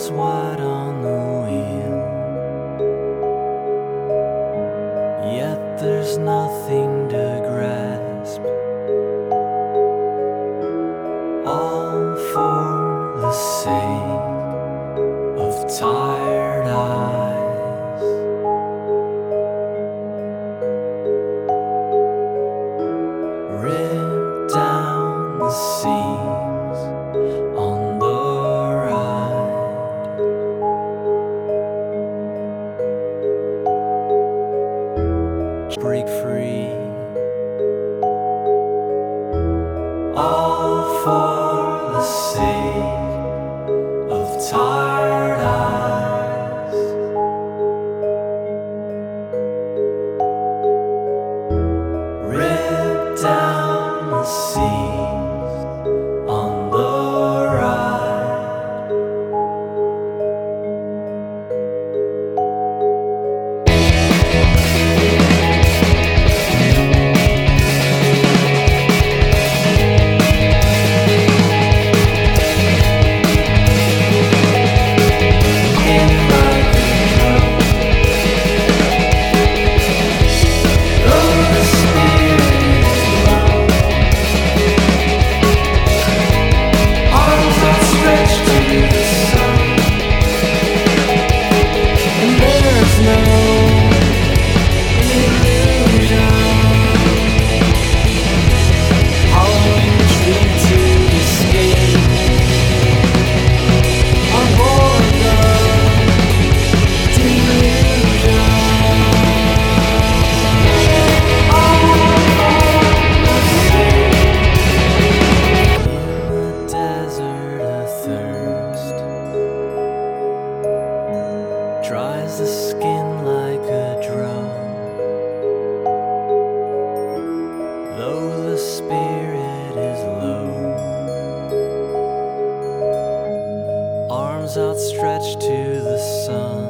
Wheels wide on the wheel, yet there's nothing to grasp. All for the sake of tired eyes. Rip down the seams on the break free, all for the sake of tired eyes. Rip down the seams on the dries the skin like a drum. Though the spirit is low, arms outstretched to the sun.